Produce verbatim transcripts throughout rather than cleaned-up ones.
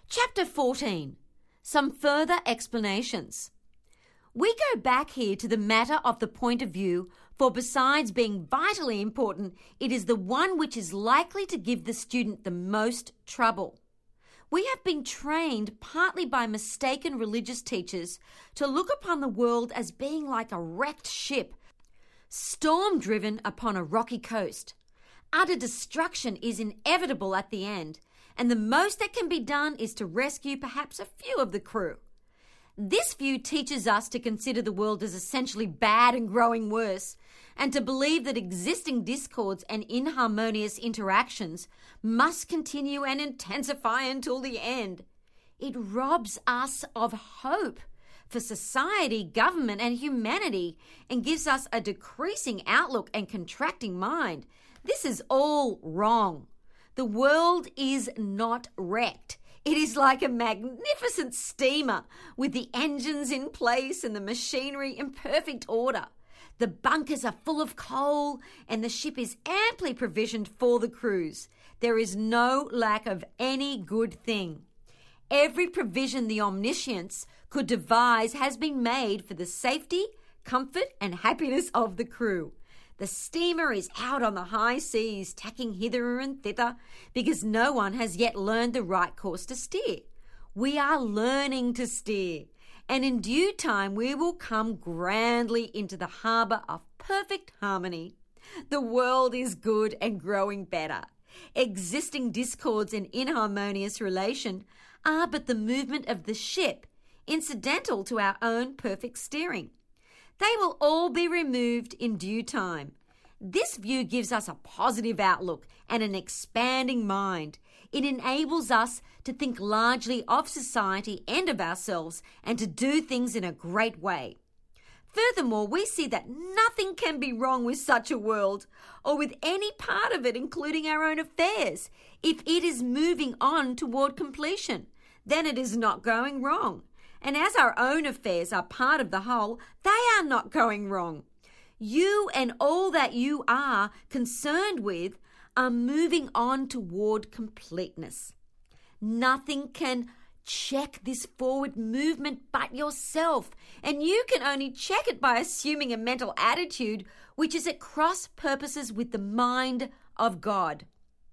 Chapter fourteen. Some further explanations. We go back here to the matter of the point of view, for besides being vitally important, it is the one which is likely to give the student the most trouble. We have been trained, partly by mistaken religious teachers, to look upon the world as being like a wrecked ship, storm-driven upon a rocky coast. Utter destruction is inevitable at the end, and the most that can be done is to rescue perhaps a few of the crew. This view teaches us to consider the world as essentially bad and growing worse, and to believe that existing discords and inharmonious interactions must continue and intensify until the end. It robs us of hope for society, government, and humanity, and gives us a decreasing outlook and contracting mind. This is all wrong. The world is not wrecked. It is like a magnificent steamer with the engines in place and the machinery in perfect order. The bunkers are full of coal and the ship is amply provisioned for the cruise. There is no lack of any good thing. Every provision the omniscience could devise has been made for the safety, comfort, and happiness of the crew. The steamer is out on the high seas, tacking hither and thither, because no one has yet learned the right course to steer. We are learning to steer, and in due time we will come grandly into the harbour of perfect harmony. The world is good and growing better. Existing discords and inharmonious relation are but the movement of the ship, incidental to our own perfect steering. They will all be removed in due time. This view gives us a positive outlook and an expanding mind. It enables us to think largely of society and of ourselves and to do things in a great way. Furthermore, we see that nothing can be wrong with such a world or with any part of it, including our own affairs. If it is moving on toward completion, then it is not going wrong. And as our own affairs are part of the whole, they are not going wrong. You and all that you are concerned with are moving on toward completeness. Nothing can check this forward movement but yourself, and you can only check it by assuming a mental attitude which is at cross purposes with the mind of God.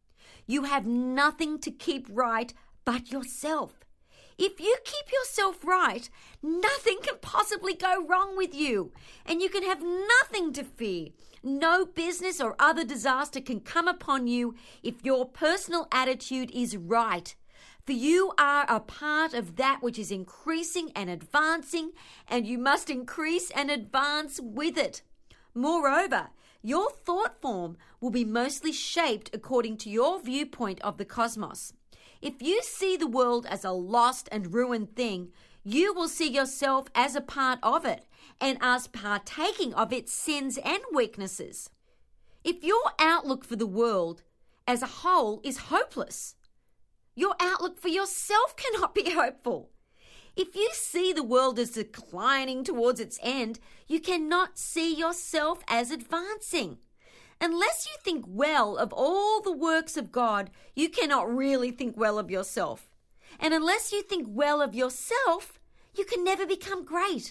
You have nothing to keep right but yourself. If you keep yourself right, nothing can possibly go wrong with you, and you can have nothing to fear. No business or other disaster can come upon you if your personal attitude is right, for you are a part of that which is increasing and advancing, and you must increase and advance with it. Moreover, your thought form will be mostly shaped according to your viewpoint of the cosmos. If you see the world as a lost and ruined thing, you will see yourself as a part of it and as partaking of its sins and weaknesses. If your outlook for the world as a whole is hopeless, your outlook for yourself cannot be hopeful. If you see the world as declining towards its end, you cannot see yourself as advancing. Unless you think well of all the works of God, you cannot really think well of yourself. And unless you think well of yourself, you can never become great.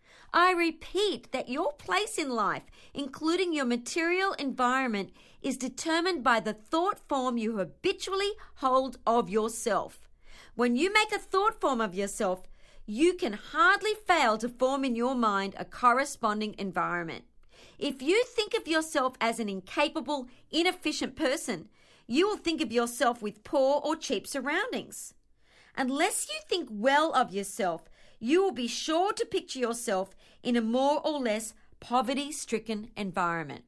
I repeat that your place in life, including your material environment, is determined by the thought form you habitually hold of yourself. When you make a thought form of yourself, you can hardly fail to form in your mind a corresponding environment. If you think of yourself as an incapable, inefficient person, you will think of yourself with poor or cheap surroundings. Unless you think well of yourself, you will be sure to picture yourself in a more or less poverty-stricken environment.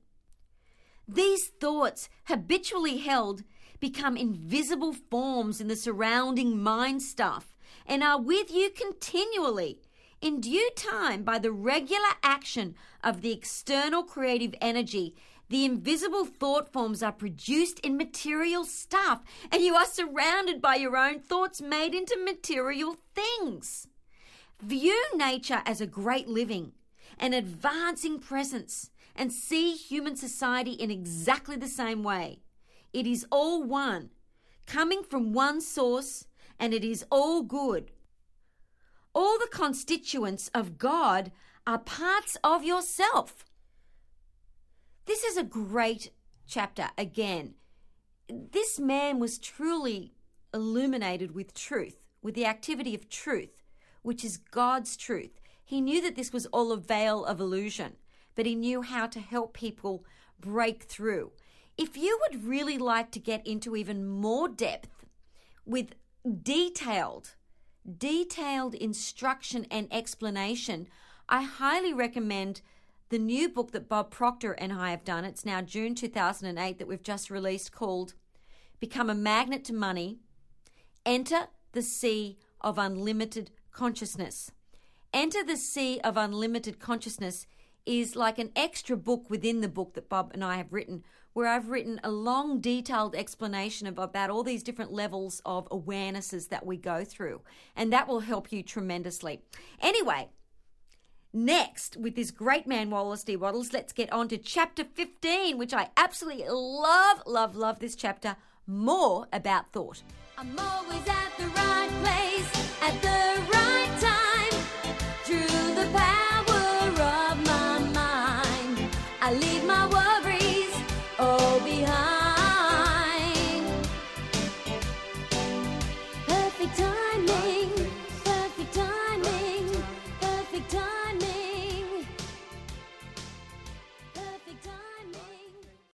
These thoughts, habitually held, become invisible forms in the surrounding mind stuff and are with you continually. In due time, by the regular action of the external creative energy, the invisible thought forms are produced in material stuff, and you are surrounded by your own thoughts made into material things. View nature as a great living, an advancing presence, and see human society in exactly the same way. It is all one, coming from one source and it is all good. All the constituents of God are parts of yourself. This is a great chapter again. This man was truly illuminated with truth, with the activity of truth, which is God's truth. He knew that this was all a veil of illusion, but he knew how to help people break through. If you would really like to get into even more depth with detailed, detailed instruction and explanation, I highly recommend the new book that Bob Proctor and I have done. It's now June two thousand eight that we've just released, called Become a Magnet to Money, Enter the Sea of Unlimited Consciousness. Enter the Sea of Unlimited Consciousness is like an extra book within the book that Bob and I have written, where I've written a long, detailed explanation of, about all these different levels of awarenesses that we go through. And that will help you tremendously. Anyway, next, with this great man, Wallace D. Wattles, let's get on to chapter fifteen, which I absolutely love, love, love this chapter. More about thought. I'm always at the